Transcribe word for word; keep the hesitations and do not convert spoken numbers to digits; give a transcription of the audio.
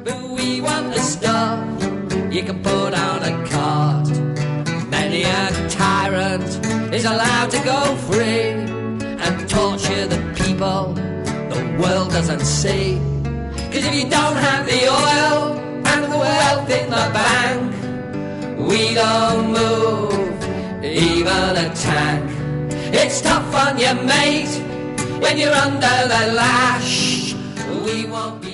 but we want the stuff you can put on a cart. Many a tyrant is allowed to go free and torture the people the world doesn't see. Cause if you don't have the oil and the wealth in the bank, we don't move even a tank. It's tough on your mate when you're under the lash. We won't be